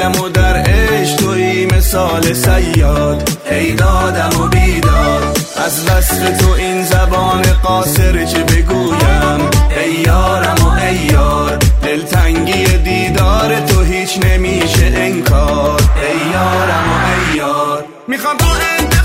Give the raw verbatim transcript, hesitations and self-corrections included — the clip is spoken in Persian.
مرگم و در عشق توی مثال صیاد، ای دادم و بیداد. از وصف تو این زبان قاصر چه بگویم، ای یارم و ای یار. دلتنگی دیدار تو هیچ نمیشه انکار، ای یارم و ای یار. میخوام تو